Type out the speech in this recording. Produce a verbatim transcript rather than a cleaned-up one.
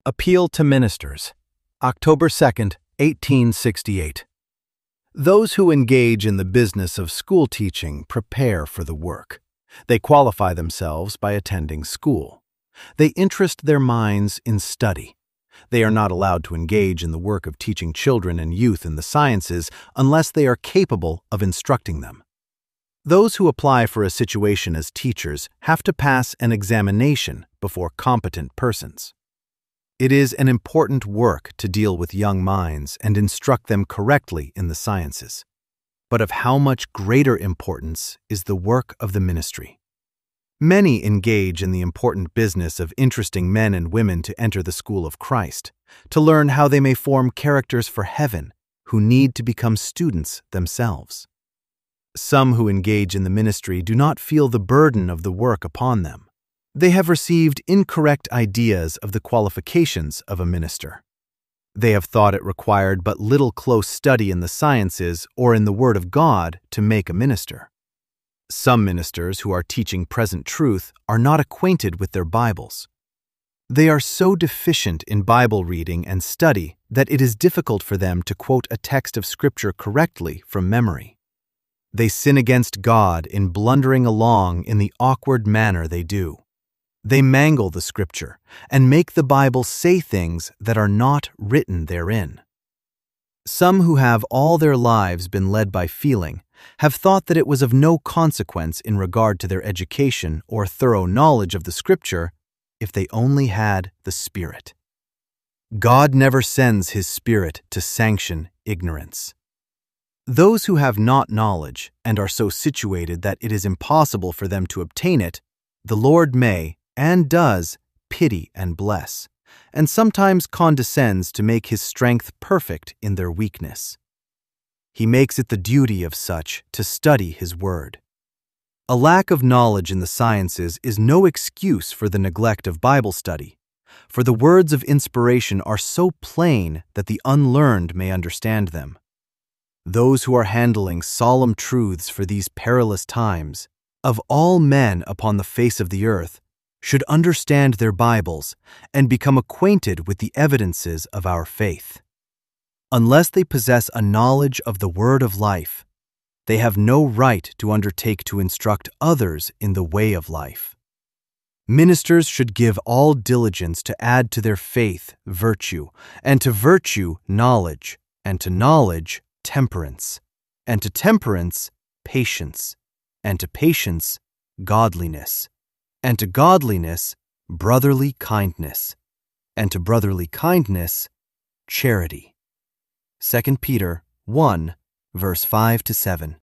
Appeal to Ministers, October second, eighteen sixty-eight. Those who engage in the business of school teaching prepare for the work. They qualify themselves by attending school. They interest their minds in study. They are not allowed to engage in the work of teaching children and youth in the sciences unless they are capable of instructing them. Those who apply for a situation as teachers have to pass an examination before competent persons. It is an important work to deal with young minds and instruct them correctly in the sciences. But of how much greater importance is the work of the ministry? Many engage in the important business of interesting men and women to enter the school of Christ, to learn how they may form characters for heaven who need to become students themselves. Some who engage in the ministry do not feel the burden of the work upon them. They have received incorrect ideas of the qualifications of a minister. They have thought it required but little close study in the sciences or in the Word of God to make a minister. Some ministers who are teaching present truth are not acquainted with their Bibles. They are so deficient in Bible reading and study that it is difficult for them to quote a text of Scripture correctly from memory. They sin against God in blundering along in the awkward manner they do. They mangle the Scripture and make the Bible say things that are not written therein. Some who have all their lives been led by feeling have thought that it was of no consequence in regard to their education or thorough knowledge of the Scripture if they only had the Spirit. God never sends His Spirit to sanction ignorance. Those who have not knowledge and are so situated that it is impossible for them to obtain it, the Lord may, and does, pity and bless, and sometimes condescends to make His strength perfect in their weakness. He makes it the duty of such to study His Word. A lack of knowledge in the sciences is no excuse for the neglect of Bible study, for the words of inspiration are so plain that the unlearned may understand them. Those who are handling solemn truths for these perilous times, of all men upon the face of the earth, should understand their Bibles and become acquainted with the evidences of our faith. Unless they possess a knowledge of the Word of life, they have no right to undertake to instruct others in the way of life. Ministers should give all diligence to add to their faith virtue, and to virtue knowledge, and to knowledge temperance, and to temperance patience, and to patience godliness, and to godliness brotherly kindness, and to brotherly kindness charity. Second Peter one, verse five to seven.